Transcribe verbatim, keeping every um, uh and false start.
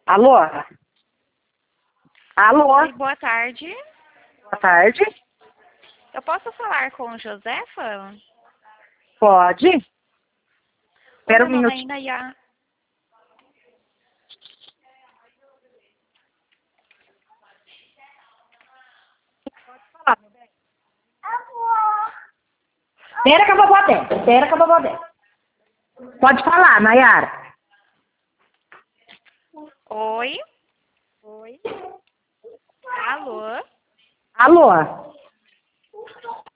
Alô? Alô? Oi, boa tarde. Boa tarde. Eu posso falar com Josefa? Pode? O Espera meu um nome é minutinho. Inaya. Espera que a vovó desce. Espera que a vovó desce. Pode falar, Nayara. Oi? Oi? Alô? Alô?